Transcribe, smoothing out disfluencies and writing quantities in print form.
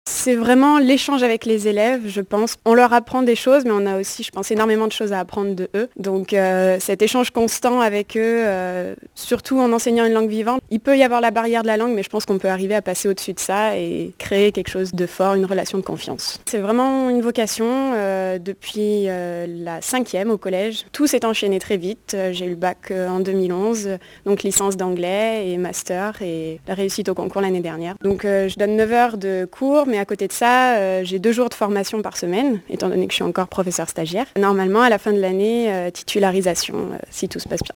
C'est vraiment l'échange avec les élèves, je pense. On leur apprend des choses, mais on a aussi, je pense, énormément de choses à apprendre de eux. Donc cet échange constant avec eux, surtout en enseignant une langue vivante, il peut y avoir la barrière de la langue, mais je pense qu'on peut arriver à passer au-dessus de ça et créer quelque chose de fort, une relation de confiance. C'est vraiment une vocation depuis la 5e au collège. Tout s'est enchaîné très vite. J'ai eu le bac en 2011, donc licence d'anglais et master et la réussite au concours l'année dernière. Donc je donne 9 heures de cours, mais à côté de ça, j'ai 2 jours de formation par semaine, étant donné que je suis encore professeur stagiaire. Normalement, à la fin de l'année, titularisation, si tout se passe bien.